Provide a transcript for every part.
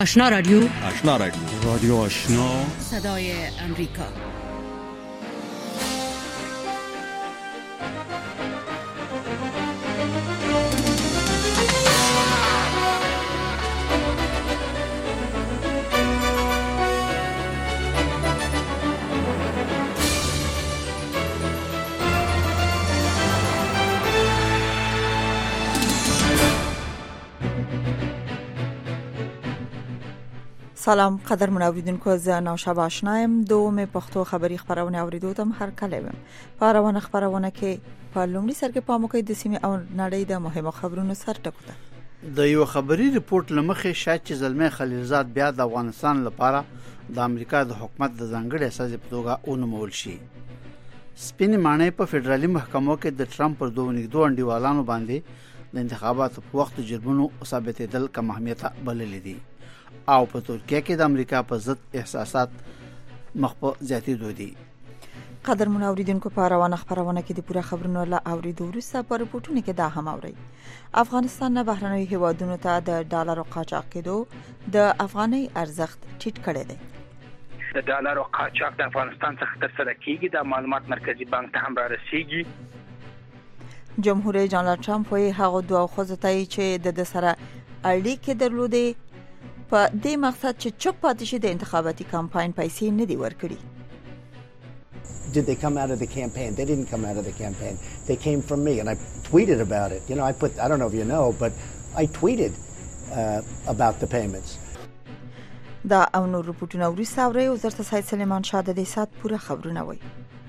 آشنا رادیو رادیو آشنا صدای امریکا. سلام قدرمن اوریدونکو، زه نوشابه آشنایم. دوم پښتو خبری خبرونه اوریدو ته هر کله ویم. په روانه خبرونه کې په لومړي سر کې پام وکړئ د سیمې او نړۍ د مهمو خبرونو سر ټکو ته. د یو خبري ریپورت لمخې شاید چې زلمه خلیلزاد بیا د افغانستان لپاره د امریکا د حکومت د ځانګړي اساس په توګه ونومول شي. سپین معنی په فدرالي محکمو کې د ټرمپ پر دوه نږدې انډیوالانو باندې د انتخاباتو په وخت جرمونو ثابتېدل کم اهمیت بلل دي او په ترکیه کې د امریکا په ضد احساسات مخ په زیاتېدو دي. قدرمن اوریدونکو، په روانه خبرونه کې د پوره خبرونو لا اوریدو وروسته په رپورټونو کې دا هم اورئ. افغانستان نه بهرنیو هیوادونو ته د ډالرو قاچاق کېدو د افغاني ارزښت ټیټ کړی دی. د ډالرو قاچاق د افغانستان څخه ترسره کیږي. د معلومات مرکزی بانک ته هم را رسیږي. جمهور رئیس ډونالد ټرمپ وایي هغه دوه خو ته چې د سره اړیکې درلودې په دې مقصد چې چوپ پاتې شي د انتخاباتي کمپاین پیسې نه دی ورکړي. Did they come out of the campaign? They didn't come out of the campaign. They came from me, and I tweeted about it. I don't know if you know, but I tweeted about the payments. دا او نور رپورټونه وروسته اورئ. وزارت سید سلیمان شاه د دې سات پوره خبرونه وایي.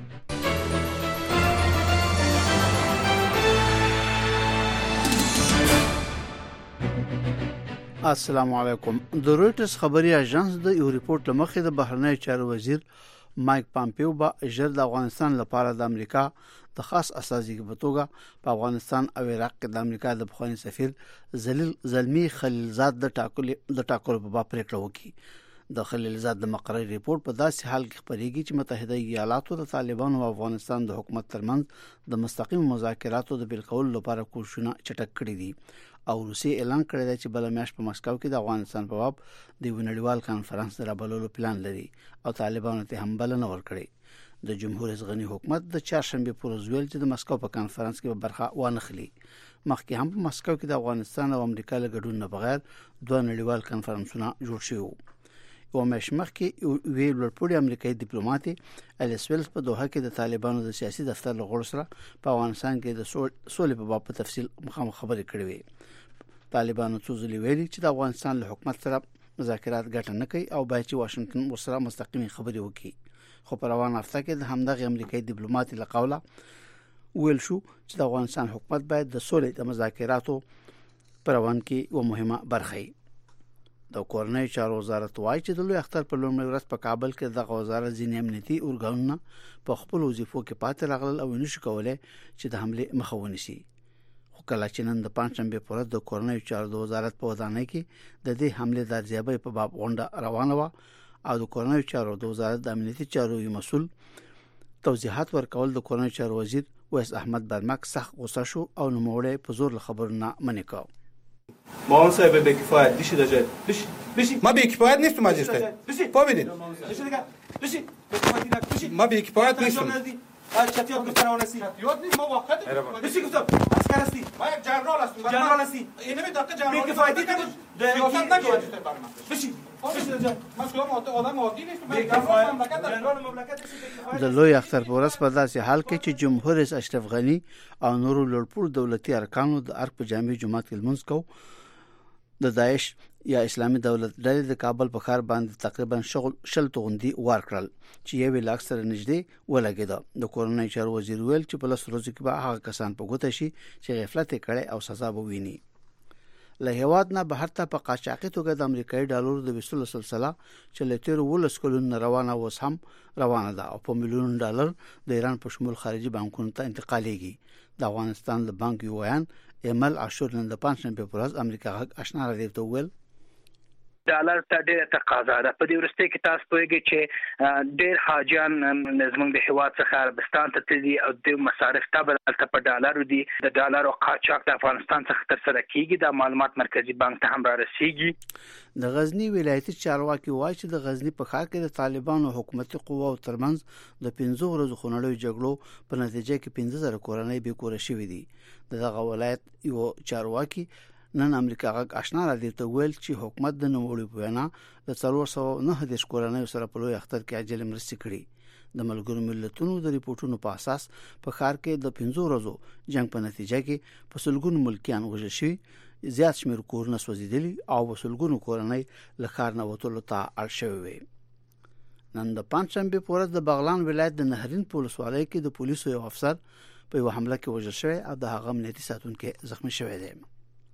السلام علیکم. د رویټرز خبري اژانس د یو ریپورت لمخې د بهرنی چارو وزیر مایک پامپیو به ژر د افغانستان لپاره د امریکا د خاص استازي په توګه په افغانستان او عراق کې د امریکا د بخښنې سفیر زلمی خلیلزاد د ټاکلو په باب پریکړه وکړي. د خلیلزاد د مقرر ریپورت په داسې حال کې خبرېږي چې متحده ایالاتو د طالبانو او افغانستان د حکومت ترمنځ د مستقیم مذاکراتو د بیل کولو لپاره کوښښونه چټک کړي دي او روسي اعلان کړی دی چې بل میاشت په مسکو کې د افغانستان په باب د نړیوال کانفرنس درابلولو پلان لري او طالبانو ته هم بلنه ورکړي. د جمهور رئیس غنی حکومت د چهارشنبه پر ورځ ویل چې د مسکو په کانفرنس کې به برخه وانخلي. مخکې هم په مسکو کې د افغانستان او امریکا له ګډون نه بغیر دوه نړیوال کانفرنسونه جوړ شوي. یو مېش مخکې ویل ورپورې امریکایي ډیپلوماټ الیس ویلز په دوحه کې د طالبانو د سیاسي دفتر له غړو سره په افغانستان کې د سولې په باب په تفصیل مخامخ خبرې کړې وې. طالبانو څو ځلې ویلي چې د افغانستان له حکومت سره مذاکرات ګټه نه کوي او باید چې واشنگټن ورسره مستقیمي خبرې وکړي. خو په روانه هفته کې د همدغه امریکایي ډیپلوماټ له قوله ویل شو چې د افغانستان حکومت باید د سولې د مذاکراتو پر روان کې یو مهمه برخه وي. د کورنۍ چارو وزارت وايي چې د لوی اختر په لومړۍ ورځ په کابل کې د وزارت ځینې امنیتي ارګانونه په خپل وظیفو کې پاتې راغلل او نشو کولای چې د حمله مخه ونیسي. خو کله چې نن د پنځشنبه پر ورځ د کورنۍ چارو د وزارت په ودانۍ کې د دې حمله د ارزیابۍ په باب غونډه روانه و او د کورنۍ چارو د وزارت د امنیتي چارو یو مسؤل توضیحات ورکول د کورنۍ چارو وزیر ویس احمد برمک سخت غوسه شو او نوموړی په زور خبرونه منع کړ. ما صاحب به کفایت بشید اجازه بشید ما به کفایت نیستم اجازه فهمیدین بشید ما به کفایت نیستم چتیات گفتن آنسی چتیات نیست ما واقعا بشید گفتم عسکر هستی ما یک جنرال هستم جنرال هستی اینه می دقیقه جنرال به کفایتی تو سیاست نگید بشید ما شما آدم عادی نیستم جنرال مملکت د لوی اختر په ورځ په داسې حال کې چې جمهور رئیس اشرف غنی او نورو لوړپوړو دولتي ارکانو د ارګ په جامع جماعت کې لمونځ کو. د داعش یا اسلامي دولت ډلې د کابل په ښار باندې تقریبا شل توغندي وار کړل چې یو لا اکثر نږدې ولګیدا. د کورنۍ چارو وزیر ویل چې په لس ورځو کې به هغه کسان په ګوته شي چې غفلت کړي او سزا به ویني. له هیواد نه بهر ته په قاچاقي توګه د امریکایي ډالرو د وصول سلسله چې له تیر ولس کلونو روانه اوس هم روانه ده او په میلیون ډالر د ایران په شمول خارجي بانکونو ته انتقالېږي. د افغانستان د بانک یو ویان ایمل عاشور نن د پنځشنبه په ورځ امریکا غږ آشنا راډیو ته ویل ډالر ته ډېره تقاضا ده. په دې وروستي کې تاسو پوهیږئ چې ډېر حاجیان زموږ د هېواد څخه عربستان ته تللي او د مصارف ته هلته په ډالرو دي. د ډالرو قاچاق د افغانستان څخه ترسره کیږي. دا معلومات مرکزي بانک ته هم رارسیږي. د غزنی ولایتي چارواکي وایي چې د غزنی په ښار کې د طالبانو حکومتي قواو ترمنځ د 15 ورځو خونړیو جګړو په نتیجه کې 15000 کورنۍ بې کوره شوې دي. دغه ولایت یو چارواکي نن امریکا غږ آشنا را دي ته ویل چې حکومت د نوموړي په وینا د 409 کورنۍ سره په لوی اختر کې عاجل مرستې کړي. د ملګرو ملتونو د ریپورتونو په اساس په ښار کې د 15 ورځو جنگ په نتیجه کې په سلګونو ملکیان وژل شوي، زیات شمېر کورونه سوځېدلي او په سلګونو کورنۍ له ښار نه وتلو ته اړ شوې وي. نن د پنځشنبه په ورځ د بغلان ولایت د نهرین په ولسوالۍ کې د پولیسو یو افسر په یو حمله کې وژل شوی او د هغه امنیتي ساتونکي زخمی شوی دی.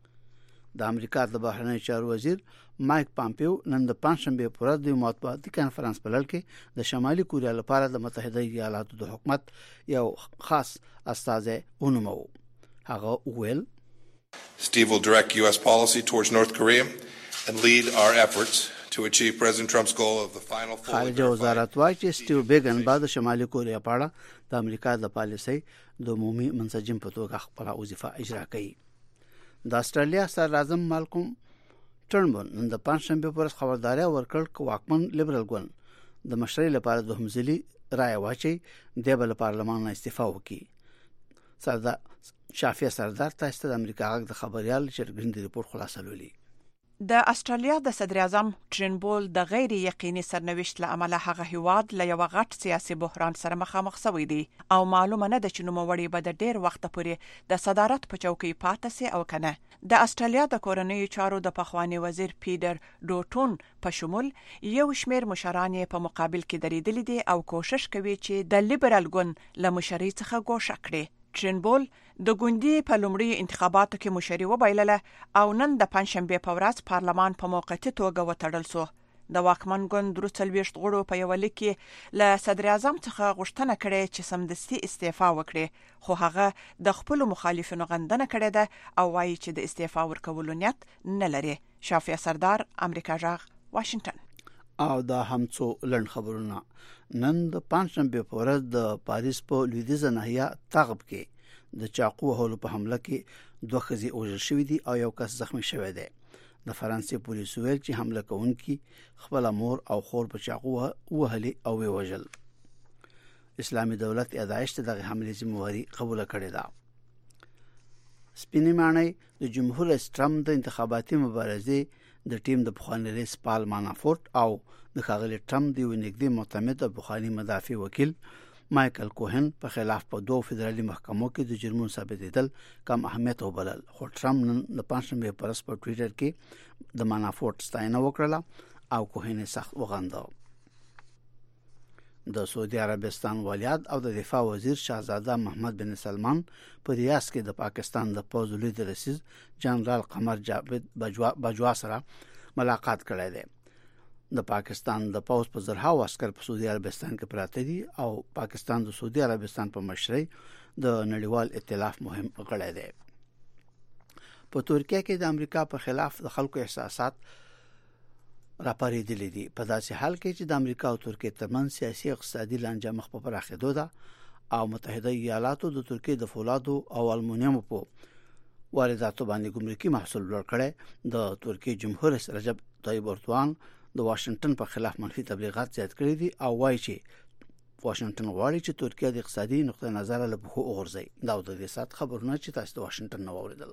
د امریکا د بهرنی چارو وزیر مایک پامپیو نن د پنځشنبه په ورځ د مطبوعاتي کانفرنس په لړ کې د شمالي کوریا لپاره د متحده ایالاتو د حکومت یو خاص استازی ونومو. هغه ویل Steve will direct U.S. policy towards North Korea and lead our efforts to achieve President Trump's goal of the final full خارجه وزارت وايي چې سټیو بیګن بعد شمالي کوریا په اړه د امریکا د پالیسۍ د عمومي منسجم په توګه خپل وظیفه اجرا کوي. د استرالیا صدر اعظم مالکوم ټرنبل نن د پنځشنبه په ورځ خبرداري ورکړ چې واکمن لیبرل ګوند د مشرۍ لپاره د همزلي رائے واچي د بل پارلمان نه استعفا وکړي. سردار شافیه سردار تاسو د امریکا غږ د خبريال شرګند ریپورت خلاصه لولي. د استرالیا د صدر اعظم ټرنبول د غیر یقیني سرنوشت له امله هغه هیواد له یو غټ سیاسي بحران سره مخامخ شوی دی او معلومه نه ده چې نوموړی به د ډیر وخت پورې د صدارت په چوکۍ پاتې سي او کنه. د استرالیا د کورنیو چارو د پخوانی وزیر پیټر ډوټون په شمول یو شمېر مشران په مقابل کې درېدلي دي او کوشش کوي چې د لیبرال ګوند له مشرۍ څخه ګوښه کړي. ټرنبول د ګوندي په لومړي انتخاباتو کې مشري وبایلله او نن د پنځشنبه په ورځ پارلمان په موقتي توګه وتړل شو. د واکمن ګوند 43 غړو په یو لیک کې له صدر اعظم څخه غوښتنه کړې چې سمدستي استعفا وکړي، خو هغه د خپل مخالفینو غندنه کړې ده او وایي چې د استعفا ورکولو نیت نه لري. شافیه سردار، امریکا جغ، واشنگټن. او دا هم څو لړن خبرونه. نن د پنځشنبه په ورځ د پاریس په لویدیځه ناحیه تغب کې د چاقو وهلو په حمله کې 2 ښځې وژل شوې دي او یو کس زخمی شوی دی. د فرانسې پولیسو ویل چې حمله کوونکي خپل مور او خور په چاقو وهلي او وژل. اسلامي دولت ادعایشت دغه حمله ذمہواری قبول کړې ده. سپینې ماڼۍ د جمهور رئیس ټرمپ د انتخاباتي مبارزې د ټیم د بخوانی رئیس پال مانافورت او د ښاغلي ټرمپ د نږدې معتمد او بخوانی مدافع وکیل مایکل کوهن په خلاف په 2 فدرالي محکمو کې د جرمونو ثابتېدل کم اهمیت وبلل. خو ټرمپ نن د پنځشنبه په ورځ په ټوئیټر کې د مانافورت ستاینه وکړه او کوهن سخت وغنده. د سعودي عربستان ولیعهد او د دفاع وزیر شاهزاده محمد بن سلمان په ریاض کې د پاکستان د پوځ لوی رئیس جنرال قمر جاوید بجوا سره ملاقات کړی دی. د پاکستان د پوځ په زرهاو عسكر په سعودي عربستان کې پراته دي او پاکستان د سعودي عربستان په مشرۍ د نړیوال ائتلاف مهم غړی دی. په ترکیه کې د امریکا په خلاف د خلکو احساسات راپارېدلي دي په داسې حال کې چې د امریکا او ترکیه ترمنځ سیاسي اقتصادي لانجه مخ په پراخېدو ده او متحده ایالاتو د ترکیه د فولادو او المونیمو په وارداتو باندې ګمرکي محصول لوړ کړي. د ترکیه جمهور رئیس رجب طیب اردوغان د واشنگټن په خلاف منفي تبلیغات زیات کړي دي او وایي چې واشنگټن غواړي چې ترکیه د اقتصادي نقطه نظر له بخو وغورځي. دا د دې سات خبرونه چې تاسو د واشنگټن نو اوریدل.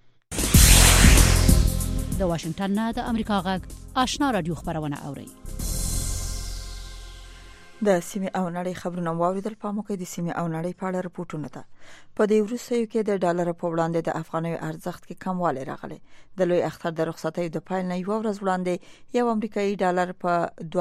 د واشنگټن نه د امریکا غږ آشنا رادیو خبرونه اوري. د سیمې او نړۍ خبرونه واوریدل. په موقع د سیمې او نړۍ په اړه راپورټونه ده. په دې وروستیو کې د ډالر په وړاندې د افغاني ارزښت کې کموالی راغلی. د لوی اختر د رخصتۍ د پایل نه یو ورځ وړاندې یو امریکایي ډالر په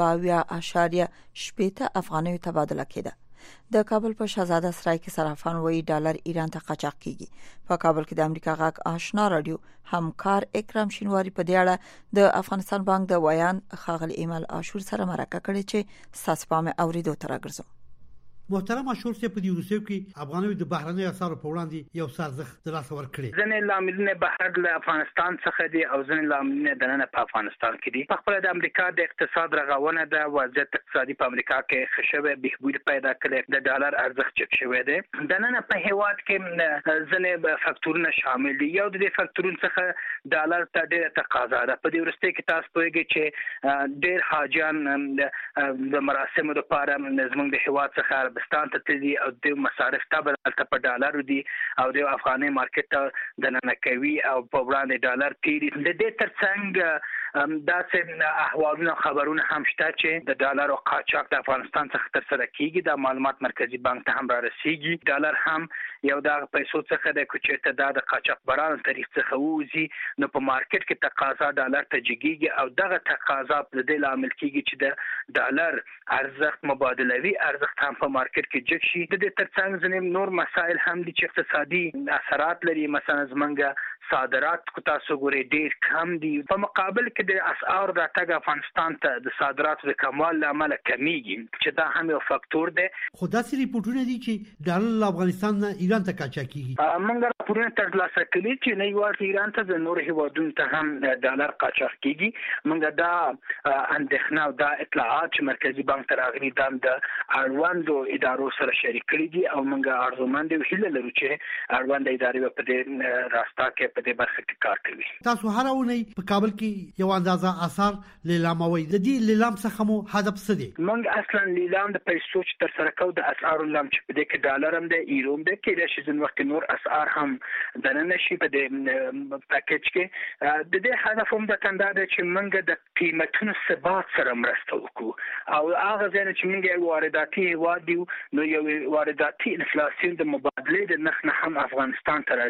2.8 افغاني تبادله کېده. د کابل په شهزاده سرای کې صرافان وایي ډالر ایران ته قاچاق کیږي. په کابل کې د امریکا غږ آشنا رادیو همکار اکرام شینواری په دې اړه د افغانستان بانک د ویان خاغل ایمل عاشور سره مرکه کړې چې ساسپام اوریدو تر راګرځو. محترم اشور صاحب په دې وروستیو کې افغانانو د بهرنۍ اسعارو په وړاندې یو سازش د لاس ور کړی. ځنې لاملونه بهر له افغانستان څخه دي او ځنې لاملونه دننه په افغانستان کې دي. په خپل د امریکا د اقتصاد رغونه د وضعیت اقتصادي په امریکا کې خشبه بهبود پیدا کړي، د ډالر ارزښت چک شوی دی. دننه په هیواد کې ځنې فاکتورونه شامل دي. یو د فاکتورونو څخه ډالر ته ډېره تقاضا ده. په دې وروستي کې تاسو پوهیږئ چې ډېر حاجیان د مراسمو لپاره زموږ د هیواد څخه عربستان ته تللي او د مصارف ته بدلته په ډالر دي او د افغاني مارکیټ ته دننه کوي او په وړاندې ډالر تیري. د دې ترڅنګ داسې احوالونه خبرونه هم شته چې د ډالر او قاچاق د افغانستان څخه تر سره کیږي. د معلومات مرکزی بانک ته هم را رسیږي. ډالر هم یو د پیسو څخه د کوچېته د قاچاق برانو طریق څخه وځي، نو په مارکیټ کې تقاضا ډالر ته جګیږي او دغه تقاضا په دې لامل کیږي چې د ډالر ارزښت مبادلوي ارزښت هم په مارکیټ کې جګ شي. د دې ترڅنګ ځینې نور مسایل هم دي چې اقتصادي اثرات لري. مثلا زمونږ صادرات کو تاسو ګورئ ډېر کم دي، په مقابل کې د اسعار راتګ افغانستان ته د صادراتو د کموالي لامل کمیږي چې دا هم یو فاکتور دی. خو داسې ریپورټونه دي چې ډالر له افغانستان نه ایران ته قاچاق کیږي. موږ راپورونه ترلاسه کړي چې نه یوازې ایران ته د نور هیوادونو ته هم ډالر قاچاق کیږي. موږ دا اندېښنه او دا اطلاعات چې مرکزی بانک ته راغلي دا د اړوندو ادارو سره شریک کړي دي او موږ ارزومند یو هیله لرو چې اړوند ادارې په دې راستا کې په دې برخه کې کار کوي. تاسو هر اونۍ په کابل کې یو اندازه اثار لیلاموي. د دې لیلام څخه مو هدف څه دی؟ موږ اصلا لیلام د پیسو چې تر سره کوو د اسعارو لیلام چې په دې کې ډالر هم دی، یورو هم دی، کېدای شي ځینې وخت نور اسعار هم دننه شي په دې پاکیج کې. د دې هدف هم د کنده دی چې موږ د قیمتونو ثبات سره مرسته وکړو او هغه ځای چې موږ یو وارداتي هیواد یو نو یو وارداتي انفلاسیون د مبادلې د نرخ نه هم افغانستان ته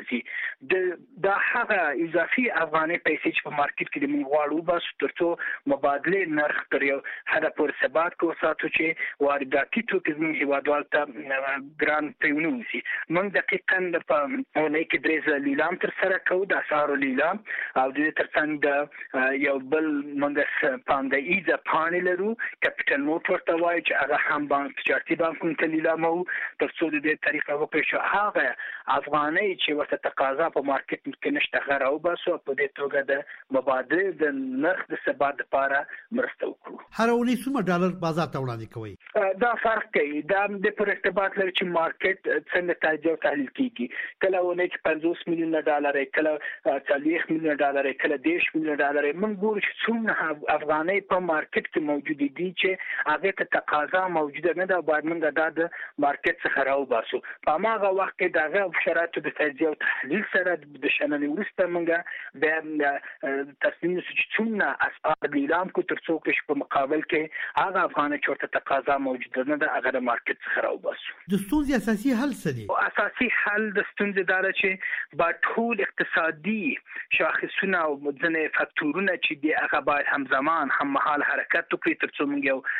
راځي. دا هغه اضافي افغاني پیسې چې په مارکیټ کې د موږ غواړو بس ترڅو مبادلې نرخ تر یو حد پورې ثبات کو ساتو چې وارداتي توکي زموږ هیوادوال ته ګران پیونه وشي. موږ دقیقاً په اونۍ کې درې لیلام تر سره کوو، د اسعارو لیلام او د دې ترڅنګ د یو بل موږ پانګه‌ایزه پانې لرو، کپټل نوټ ورته وایي چې هغه هم بانک تجارتي بانکونو ته لیلامو ترڅو د دې طریقه وکړو چې هغه افغاني چې ورته تقاضا په مارکیټ کې نشته غره او باسو په دې توګه د مبادلې د نرخ د ثبات لپاره مرسته وکړو. هر اونۍ څومره ډالر بازار ته وړاندې کوي؟ دا فرق کوي. دا د پر ارتباط لري چې مارکیټ څنګه توجه تحلیل کیږي. کله ونې کې 50 میلیون ډالر، کله 40 میلیون ډالر، کله 10 میلیون ډالر. موږ ګورو چې څومره افغاني په مارکیټ کې موجود دي چې هغه ته تقاضا موجوده نه ده، باید موږ د مارکیټ څخه راو باسو. په هغه وخت کې دغه شرایطو د تجزیه او تحلیل سره د شننې وروسته موږ بیا تصمیم نیسو چې څومره اسعار لیلام کو ترڅو کې په مقابل کې هغه افغاني چورته تقاضا موجوده نه ده هغه د مارکیټ څخه راو باسو. د ستونزې اساسي حل څه دی؟ اساسي حل د ستونزې دا چې با ټول اقتصادي شاخصونه او ځینې فاکتورونه چې دی هغه باید همزمان هم مهال حرکت وکړي ترڅو موږ یو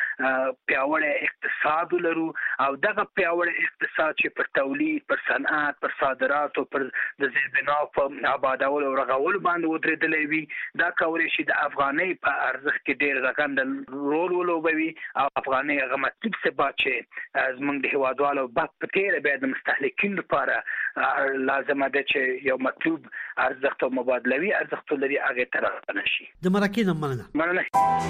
پیاوړی اقتصاد ولرو او دغه پیاوړی اقتصاد چې پر تولید، پر صنعت، پر صادرات او پر د زیربنا په آبادول او رغول باندې ودرېدلې وي، دا کولای شي د افغاني په ارزښت کې ډېر رغند رول ولوبوي او افغاني هغه مطلوب ثبات چې زموږ د هیوادوالو بعد په تېره بیا د مستهلکین لپاره لازمه ده چې یو مطلوب ارزښت او مبادلوي ارزښت لري هغه طرف نشي. د مرکې نه مننه.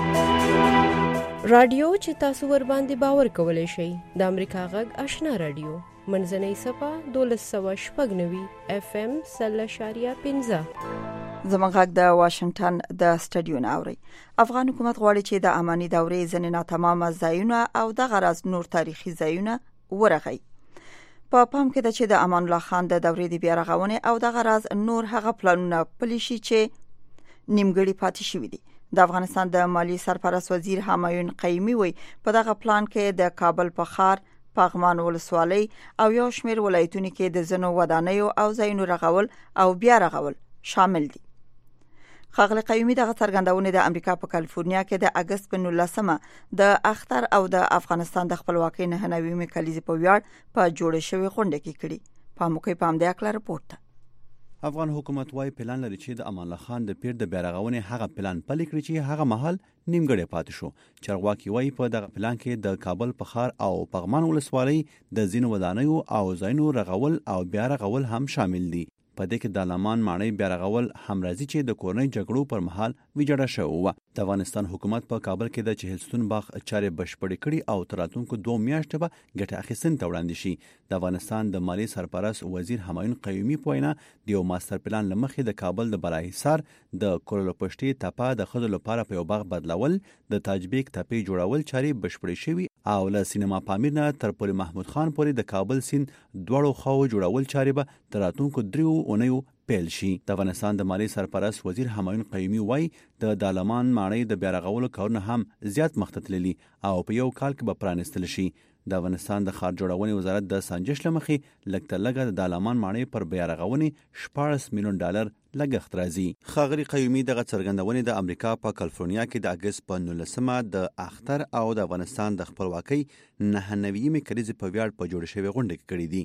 رادیو چې تاسو ور باندې باور کولای شئ د امریکا غږ آشنا رادیو منځنۍ صفه 1290 FM 0.15 زموږ غږ د واشنگټن د سټډیو ناوړي. افغان حکومت غواړي چې د اماني دورې ځنې ناتمامه ځایونه او د غرض نور تاریخي ځایونه ورغي. په پام کې ده چې د امان الله خان د دورې د بیا رغونې او د غرض نور هغه پلانونه پلي شي چې نیمګړي پاتې شوي دي. د افغانستان د مالی سرپرست وزیر همایون قیومي وی په دغه پلان کې د کابل په ښار، پغمان ولسوالۍ او یو شمېر ولایتونو کې د ځینو ودانیو او ځایونو رغول او بیا رغول شامل دي. ښاغلي قیومي دغه څرګندونه د امریکا په کالیفورنیا کې د اگست په 19 د اختر او د افغانستان د خپلواکۍ 99 کلیزې په ویاړ په جوړ شوی غونډه کې کړي. په موقع په همدې اکله رپورت افغان حکومت وايي پلان لري چې د امان الله خان د پیر د بیارغونې هغه پلان پلي کړي چې هغه مهال نیمګړی پاتې شو. چرواکي وايي په دغه پلان کې د کابل په ښار او پغمان ولسوالۍ د ځینو ودانیو او ځایونو رغول او بیا رغول هم شامل دي. په دې کې د لمان ماڼۍ بیا رغول هم راځي چې د کورنۍ جګړو پر مهال ویجاړه شوې وه. د افغانستان حکومت په کابل کې د چهلستون باغ چارې بشپړې کړي او تر راتلونکو 2 میاشتې به ګټه اخیستنې ته وړاندې شي. د افغانستان د مالیې سرپرست وزیر همایون قیومي په وینا د یو ماستر پلان له مخې د کابل د بالاحصار د کورلپشتي تپه د ښځو لپاره په یو باغ بدلول، د تاجبیک تپې جوړول چارې بشپړې شوي او له سینما پامیر نه تر پل محمود خان پورې د کابل سیند دواړو خواو جوړول چارې به تر راتلونکو 3 اونیو پیل شي. د افغانستان د مالیې سرپرست وزیر همایون قیومي وایي د دالمان ماڼۍ د بیا رغولو کارونه هم زیات مخ ته تللي او په یو کال کې به پرانستل شي. د افغانستان د ښار جوړونې وزارت د سنجش له مخې لږ تر لږه د دالمان ماڼۍ پر بیا رغونې 14 میلیون ډالر لګښت راځي. ښاغلي قیومي دغه څرګندونې د امریکا په کالیفورنیا کې د اګست په 19 د اختر او د افغانستان د خپلواکۍ 99 کلیزې په ویاړ په جوړ شوې غونډه کې کړې دي.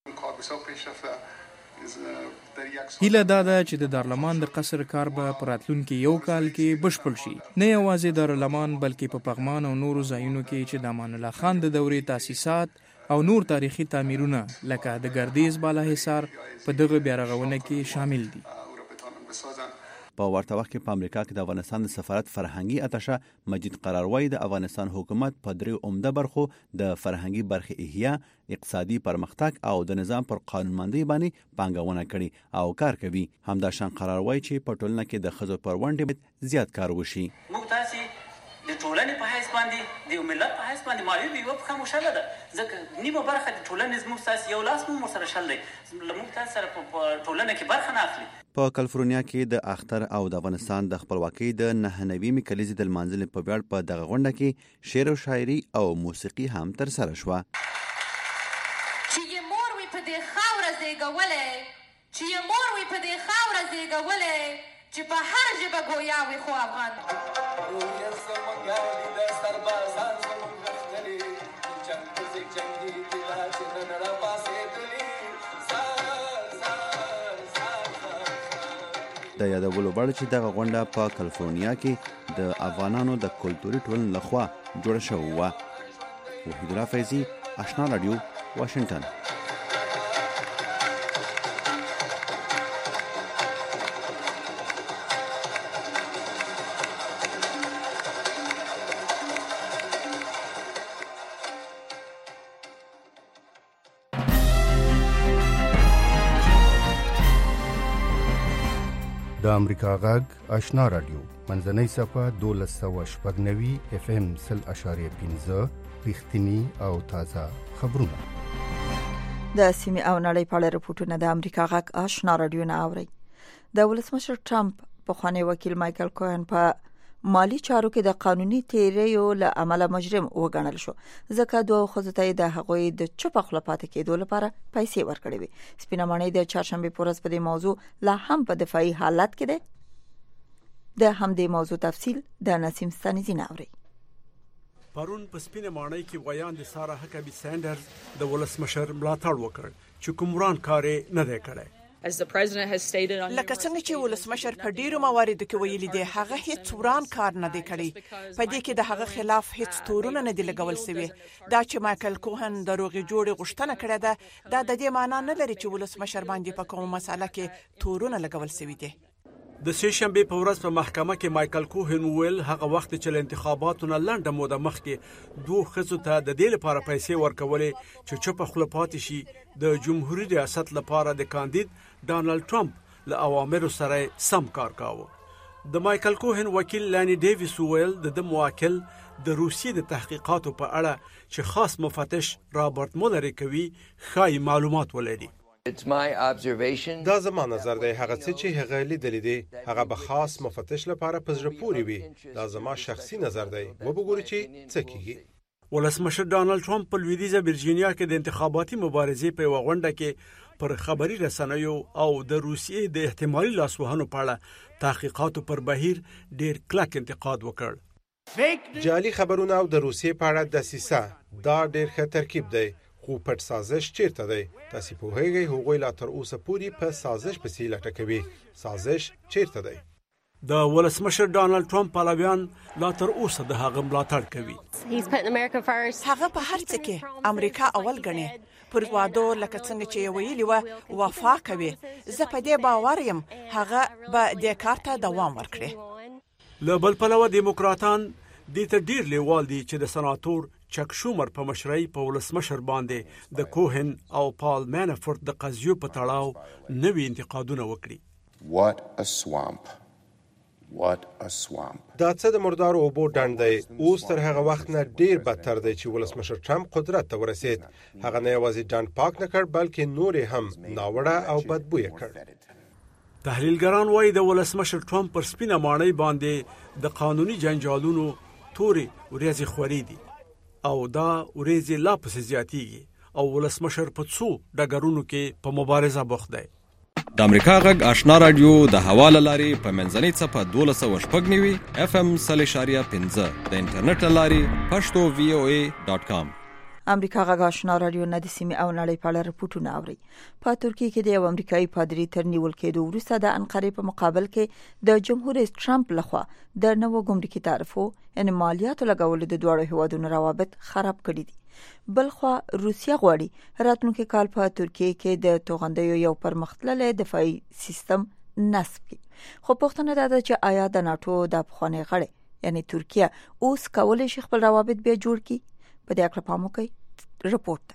هیله دا ده چې د دارالمان د قصر کار به په راتلونکي یو کال کې بشپړ شي. نه یوازې دارالمان بلکې په پغمان او نورو ځایونو کې چې د امان الله خان د دورې تاسیسات او نور تاریخي تعمیرونه لکه د ګردیز بالاحصار په دغه بیا رغونه کې شامل دي. په ورته وخت کې په امریکا کې د افغانستان د سفارت فرهنګي اتشه مجید قراروی د افغانستان حکومت په 3 عمده برخو د فرهنګي برخې احیا، اقتصادي پرمختګ او د نظام پر قانونمندۍ باندې پانګونه کړي او کار کوي. همداشان قراروی چې په ټولنه کې د ښځو پر ونډې زیات کار وشي. موږ تاسو د ټولنې په حیث باندې د ملت په حیث باندې معلومه یو په خاموشه ده، ځکه نیمه برخه د ټولنې زموږ تاسو یو لاس مو سره شل دی، موږ تاسو سره په ټولنه کې برخه نه اخلي. په کالیفورنیا کې د اختر او د افغانستان د خپلواکۍ د 99 کلیزې د لمانځنې په ویاړ په دغه غونډه کې شعر او شاعري او موسیقي هم ترسره شوه. چې یې مور وي په دې خاوره زیږولې، چې یې مور وي په دې خاوره زیږولې، چې په هر ژبه ګویا وي خو افغان. د یادولو وړ چې دغه غونډه په کالیفورنیا کې د افغانانو د کلتوري ټولنې لخوا جوړه شوې وه. وحید الله فیضي، آشنا رادیو، واشنگټن. د امریکا غږ آشنا رادیو منځنۍ صفه 1290 FM 0.5 رښتینی او تازه خبرونه. د سیمې او نړۍ په اړه راپورټونه د امریکا غږ آشنا رادیو نه اوري. د ولسمشر ټرمپ پخوانی وکیل مایکل کوهن په مالی چارو کې د قانوني تیریو له عمله مجرم وګڼل شو، ځکه دوه ښځو ته د هغوی د چوپ خوله پاتې کېدو لپاره پیسې ورکړې وې. سپینه ماڼۍ د چهارشنبه په ورځ په دې موضوع لا هم په دفاعي حالت کې ده. د همدې موضوع تفصیل د نسیم ستانیزي ناوري. پرون په سپینه ماڼۍ کې ویاند سارا هکبي ساندرز د ولسمشر ملاتړ وکړ چې کومران کار نه دی کړی. لکه څنګه چې ولسمشر په ډیرو مواردو کې ویلي دی، هغه هیڅ وران کار نه دی کړی. په دې کې د هغه خلاف هیڅ تورونه نه دی لګول شوی. دا چې مایکل کوهن د روغې جوړې غوښتنه کړې ده، دا د دې معنی نه لري چې ولسمشر باندې په کومه مسله کې تورونه لګول شوی دي. د سه شنبه په ورځ په محکمه کې مایکل کوهن ویل هغه وخت چې له انتخاباتو نه لنډه موده مخکې دوه ښځو ته د دې لپاره پیسې ورکولې چې چوپ خوله پاتې شي د جمهوریت ریاست لپاره د کاندید ډانلډ ټرمپ له اوامرو سره سم کار کاوه. د مایکل کوهن وکیل لانی ډیویس ویل د موکل د روسیې د تحقیقاتو په اړه چې خاص مفتش رابرټ مولر کوي خای معلومات ولري. دا زما نظر دی. هغه څه چې هغه لیدلې دي هغه به خاص مفتش لپاره په زړه پورې وي. دا زما شخصي نظر دی. وګورئ چې څه کیږي. ولسمشر ډانلډ ټرمپ په لویدیځه ورجینیا کې د انتخاباتي مبارزې په غونډه کې پر خبري رسنیو او د روسیې د احتمالي لاسوهنو په اړه تحقیقاتو پر بهیر ډیر کلک انتقاد وکړ. جعلي خبرونه او د روسیې په اړه دسیسه دا ډیر ښه ترکیب دی، خو خو پټ سازش چیرته دی؟ تاسو پوهیږئ هغوی لا تر اوسه پورې په سازش پسې لټه کوي. سازش چیرته دی؟ د ولسمشر ډانلډ ټرمپ پلویان لا تر اوسه د هغه ملاتړ کوي. هغه په هر څه کې امریکا اول ګڼي. پر وادو لکه څنګه چې ویلي و وفا کوي. زه په دې باور یم هغه به دې کار ته دوام ورکړي. له بل پلوه دیموکراتان دې ته ډیر لیوال دي چې د سناتور چک شومر په مشرۍ په ولسمشر باندې د کوهن او پال مانافورت د قضیو په تړاو نوي انتقادونه وکړي. What a swamp. دا څه د مردارو اوبو ډنډ دی. اوس تر هغه وخت نه ډیر بدتر دی چې ولسمشر ټرمپ قدرت ته ورسید. هغه نه یوازې ډنډ پاک نه کړ بلکې نور هم ناوړه او بدبویه کړ. تحلیلګران وایي د ولسمشر ټرمپ پر سپینه ماڼۍ باندې د قانوني جنجالونو تورې ورېځې خوري دي او دا ورېځې لا پسې زیاتېږي او ولسمشر په څو ډګرونو کې په مبارزه بوخت دی. د امریکا غږ آشنا رادیو د حواله لاري په منځنۍ صفه 1290 FM 0.5 د انټرنیټ لاري pashto.voa.com. امریکا غږ آشنا رادیو نه د سیمې او نړۍ په اړه راپورټونه اوري. په ترکیه کې د یو امریکایي پادری تر نیول کېدو وروسته د انقرې په مقابل کې د جمهور رئیس ټرمپ لخوا د نوو ګمرکي تعرفو یعنی مالیاتو لګولو د دوه هیوادونو روابط خراب کړي دي. بلخوا روسیا غواړي راتلونکي کال په ترکیه کې د توغندیو یو پرمختللی دفاعي سیستم نصب کړي. خو پوښتنه ده چې آیا د ناتو د پخوانی غړي یعنی ترکیه اوس کولای شي خپل روابط بیا جوړ کړي؟ په دې اړه پام وکړئ. رپورت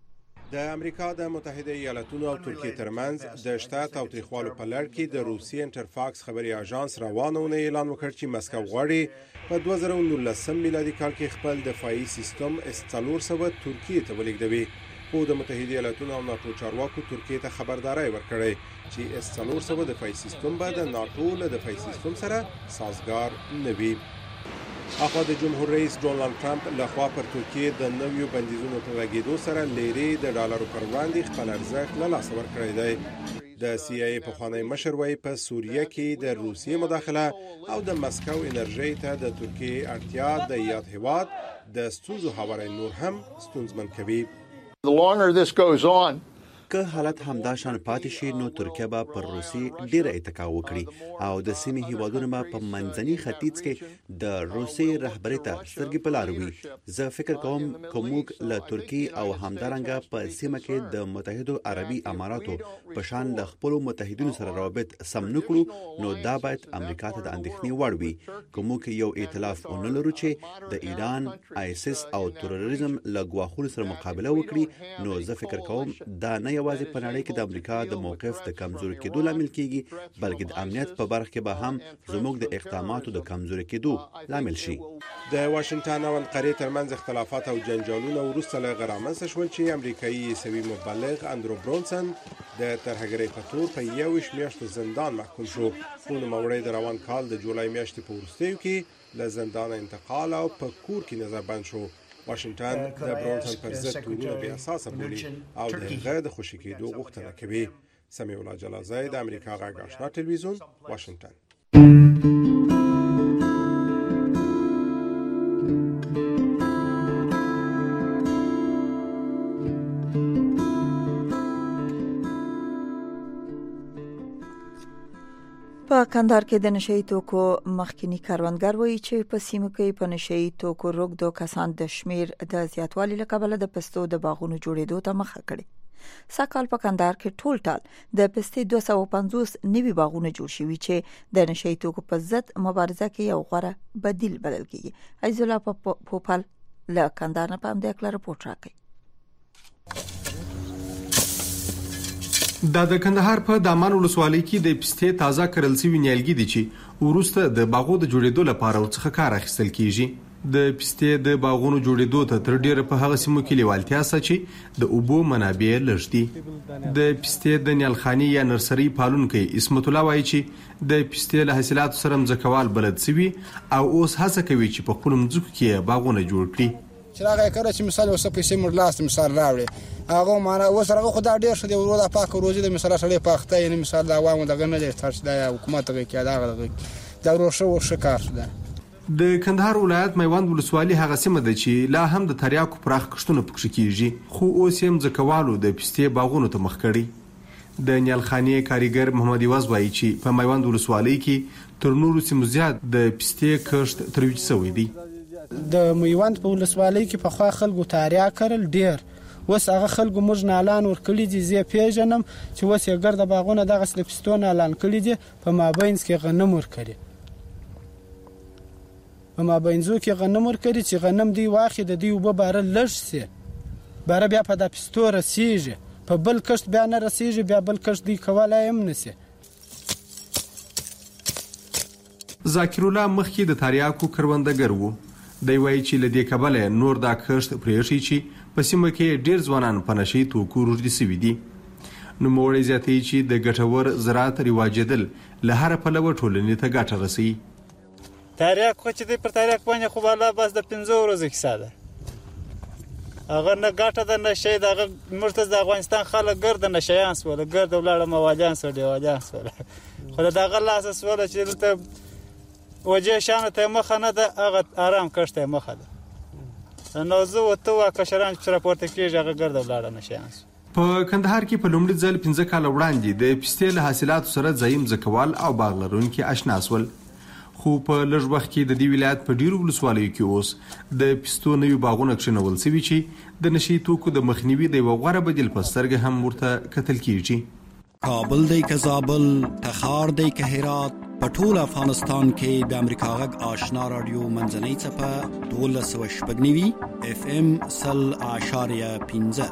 د امریکا د متحده ایالاتونو او ترکیه ترمنځ د شتات او تریخوالو په لړ کې د روسي انټرفاکس خبري اژانس روانونه اعلان وکړ چې مسکو غواړي په 2019 میلادي کال کې خپل دفاعي سیستم S-400 ترکیه ته ولېږدوي. خو د متحده ایالاتونو او ناتو چارواکو ترکیه ته خبرداري ورکړې چې S-400 دفاعي سیستم به د ناتو له دفاعي سیستم سره سازگار نه وي. اخوا د جمهور رئیس ډونالد ټرمپ لخوا پر ترکیه د نویو بندیزونو په لګیدو سره لیرې د ډالرو پر وړاندې خپل ارزښت له لاسه ورکړی دی. د CIA پخوانی مشر وايي په سوریه کې د روسیې مداخله او د مسکو انرژي ته د ترکیه اړتیا د یاد هیواد د ستونزو هواري نور هم ستونزمن کوي. The longer this goes on, که حالت همدا شان پاتې شي نو ترکیه به پر روسي ډیره اتکا وکړي او د سیمې هیوادونو به په منځني ختیځ کې د روسي رهبرۍ ته سترګې په لار وي. زه فکر کوم که موږ له ترکیه او همدارنګه په سیمه کې د متحده عربي اماراتو په شان د خپل متحدینو سره روابط سم نکړو نو دا باید امریکا ته د اندېښنې وړ وي. که موږ یو ائتلاف ونه لرو چې د ایران، آیسس او تروریزم له ګواښونو سره مقابله وکړي نو زه فکر کوم دا نه یوازې په نړۍ کې د امریکا د موقف د کمزوري کېدو لامل کیږي بلکې د امنیت په برخه کې به هم زموږ د اقداماتو د کمزوري کېدو لامل شي. د واشنگټن او انقرې ترمنځ اختلافات او جنجالونه وروسته له غرامنځ شول چې امریکایي عیسوي مبلغ اندرو برونسن د ترهګرۍ په تور په 21 میاشتو زندان محکوم شو. خو نوموړی د روان کال د جولای میاشتې په وروستیو کې له زندان انتقال او په کور کې نظربند شو. واشنگټن د برونسن پر ضد تورونه بې اساسه بولي او د هغه د خوشي کېدو غوښتنه کوي. سمیع الله جلالزی د امریکا غږ آشنا ټلویزیون واشنگټن. په کندهار کې د نشئی توکو مخکینی کاروانګر وایي چې په سیمه کې په نشئی توکو روغدو کسان د شمیر د زیاتوالي له کبله د پستو د باغونو جوړېدو ته مخه کړې. ساکال په کندهار کې ټول ټال د پستې 250 نوي باغونه جوړ شوي چې د نشئی توکو په ضد مبارزه کې یو غوره بدیل بلل کیږي. عزیز الله پوپل له کندهار نه په همدې اړه رپورټ راکړي. د کندهار په دامان ولسوالۍ کې د پستې تازه کرل شوی نیالګي دي چې ورسته د باغو د جوړېدو لپاره ورڅخه کار اخیستل کیږي. د پستې د باغونو جوړېدو ته تر ډیره په هغه سیمو کې لیوالتیا سچي د اوبو منابع لږ دي. د پستې د نیالخاني یا نرسري پالونکي اسمت الله وایي چې د پستې له حاصلاتو سره مځکوال بلد سوي او اوس هڅه کوي چې په خپل مځکو کې باغونه جوړ کړي. چې هغه کړه چې مثال وسه پیسې مرلاست مثال راوړي هغه معنا وسره خدای ډیر شو دی ورو د پاک روزي د مثال سره پاخته یعنی مثال دا وامو دغه نه دی تاسو د حکومت کې دا روشه ورشه کار ده د کندهار ولایت میوند ولسوالي هغه سیمه ده چې لا هم د تریاکو پراخ کښتونه پکښې کیږي، خو اوس یې ځمکوالو د پستې باغونو ته مخ کړي. د نیالخانې کاریګر محمد یوز وایي چې په میوند ولسوالۍ کې تر نورو سیمو زیات د پستې کښت ترویج شوی دی. د میوند په ولسوالۍ کې پخوا خلکو تریاک کرل ډیر، اوس هغه خلکو موږ نالان ورکړي دي. زه پیژنم چې اوس یې ګرده باغونه دغسې د پستو نالان کړي دي. په مابینځ کې غنم ورکړي، په مابینځو کې غنم ورکړي چې غنم دی واخلي، د دوی اوبه باره لږ سي، باره بیا په دا پستو رسیږي، په بل کښت بیا نه رسیږي، بیا بل کښت دوی کولی هم نسي. ذاکر الله مخکې د تریاکو کروندګر و. دی وایي چې له دې کبله نور دا کښت پرېښي چې په سیمه کې ډېر ځوانان په نشهیي توکو روږدي سوي دي. نوموړی زیاتوي چې د ګټور زراعت رواجېدل له هره پلوه ټولنې ته ګټه رسوي. تریاک خو چې دی پر تریاک باندې خو بالا بس د 15 ورځو کیسه ده، هغه نه ګټه ده نه شی ده. هغه موږ ته د افغانستان خلک ګرده نشیان سوله، ګرده ولاړه موادیان سوله، ډیوالیان سوله، خو د هغه لاسه سوله چې دلته وجه شانو ته مخه نه ده، هغه آرام کښت ته مخه ده. نو زه ورته وا کشران چې راپورته کېږي هغه ګرده ولاړه نشیان سوله. په کندهار کې په لومړي ځل 15 کاله وړاندې د پستې له حاصلاتو سره ځایي ځمکوال او باغ لرونکي آشنا سول، خو په لږ وخت کې د دې ولایت په ډیرو ولسوالیو کې اوس د پستو نوي باغونه کښېنول سوي چې د نشهیي توکو د مخنیوي د یوه غوره بدیل په سترګه هم ورته کتل کیږي. کابل دی که زابل، تخار دی که هرات، په ټول افغانستان کې د امریکا غږ آشنا رادیو منځنۍ څپه 1290 FM 0.5.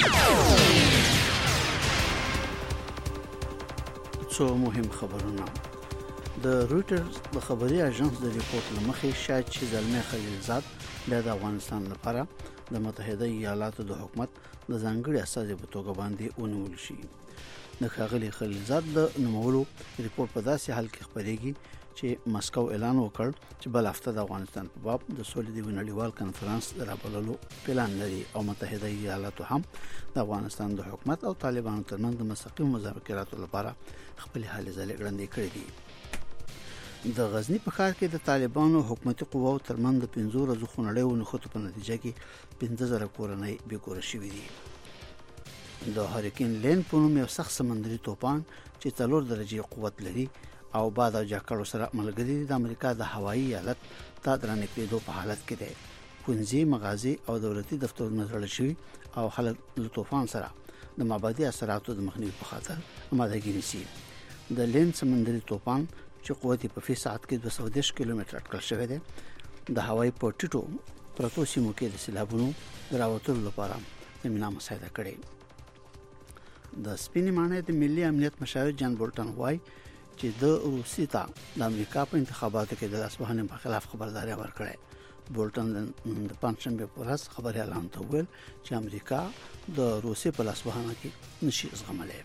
څو مهم خبرونه. د رویټرز د خبري اژانس د ریپورت لمخې شاید چې زلمه خلیلزاد د افغانستان لپاره د متحده ایالاتو د حکومت د ځانګړي استازي په توګه باندې ونیول شي. د ښاغلي خلیلزاد د نومولو ریپورت په داسې حال کې خبرېږي چې مسکو اعلان وکړ چې بل هفته د افغانستان په باب د سولې د نړیوال کنفرانس رابللو پلان لري او متحده ایالاتو هم د افغانستان د حکومت او طالبانو ترمنځ د مستقیم مذاکراتو لپاره خپل هلې ځلې وړاندې کړې دي. د غزنی په ښار کې د طالبانو حکومتي قواو ترمنځ د 15 ورځو خونړیو نښتو په نتیجه کې 15,000 کورنۍ بېکوره شوې دي. د هریکین لین په نوم یو سخت سمندري طوفان چې 4 درجې قوت لري او باد او جاکړو سره ملګری د امریکا د هوایي ایالت ته درنه کېدو په حالت کې دی. ښوونځي، مغازې او دولتي دفترونه تړل شوي او خلک له طوفان سره د مابعدي اثراتو د مخنیوي په خاطر آمادګي نیسي. د لین سمندري طوفان چې قوت په فی ساعت کې 210 کیلومتر اټکل شوی دی د هوایي په ټیټو پرتو سیمو کې د سیلابونو راوتلو لپاره زمينه مساعده کړې. د سپینې ماڼۍ د ملي امنیت مشاور جان بولټن وایي چې د روسي ته د امریکا په انتخاباتو کې د لاسوهنې په خلاف خبرداري ورکړه. بولټن د پنځشنبه په ورځ خبري اعلان ته ویل چې امریکا د روسي په لاسوهنه کې نشي زغملای.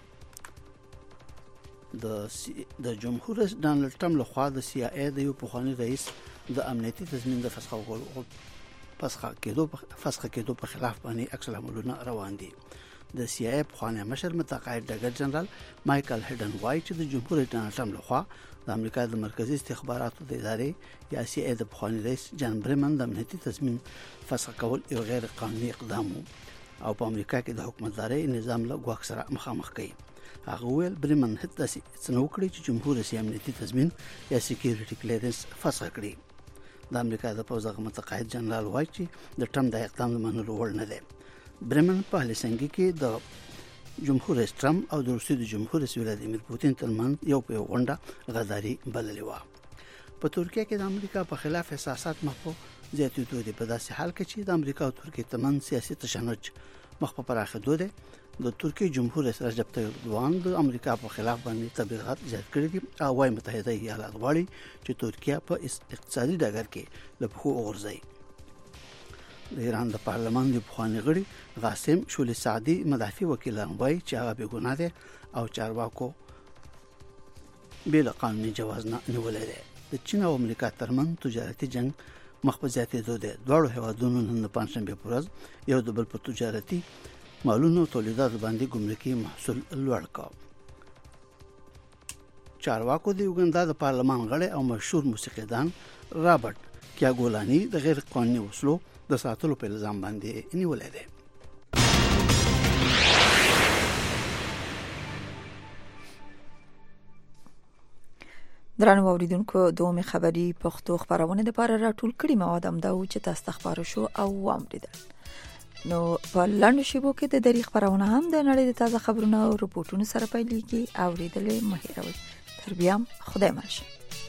د جمهور رئیس ډانلډ ټرمپ لخوا د سی آی ای د یو پخوانی رئیس د امنیتي تضمین د فسخ کېدو په خلاف باندې عکس العملونه روان دي. د سی آی ای پخوانی مشر متقاعد ډګر جنرال مایکل هډن وایي چې د جمهور رئیس ډانلډ ټرمپ لخوا د امریکا د مرکزی استخباراتو د ادارې یا سی آی ای د پخوانی رئیس جان برمن د امنیتي تضمین فسخ کول یو غیر قانوني اقدام او په امریکا کې د حکومتداري نظام له ګواښ سره مخامخ کوي. هغه ویل برمن هڅه وکړي چې جمهور رئیس امنیتي تضمین یا سکیورټي کلیرنس فسخ کړي. د امریکا د پوځ متقاعد جنرال وایي چې د ټرمپ د اقدام منلو وړ نه دی. برمن په هلسنګي کې د جمهور رئیس ټرمپ او د روسیې د جمهور رئیس ولادیمیر پوتین ترمنځ یو په غونډه غداري بللې و. په ترکیه کې د امریکا په خلاف احساسات مخ زیاتېدو دي په داسې حال کې چې د امریکا او ترکیې ترمنځ سیاسي تشنج مخ په پراخېدو دی. د ترکیې جمهور رئیس رجب طیب اردوغان د امریکا په خلاف باندې تبلیغات زیات کړي دي او وايي متحده ایالات غواړي چې ترکیه په اقتصادي ډګر کې له پخو وغورځي. د ایران د پارلمان د پخوانی غړي قاسم شولي سعدي مدافع وکیلان وایي چې هغه بې ګناه دي او چارواکو بل قانوني جواز نه نیولې ده. د چین او امریکا ترمن تجارتي جنگ مخ په زیاتېدو ده. دواړو هیوادونو نن د پنځشنبه په ورځ یو د بل په تجارتي مالونو تولیدات باندې ګمرکي محصول لوړ کړ. چارواکو د یوګندا د پارلمان غړي او مشهور موسیقیدان رابرټ کیا ګولانی د غیر قانوني وسلو د ساتلو په الزام باندې نیولې ده. درنو اوریدونکو دومره خبری پښتو خبرونه د لپاره راټول کړي مواد هم دا و چې تاسو خبرو شو او واوریدل. نو په لاندې شیبو کې د دری خبرونه هم د نړۍ د تازه خبرونو او رپورټونو سره پیلېږي. اوریدل مه هېروئ. تر بیا خدای ماشه.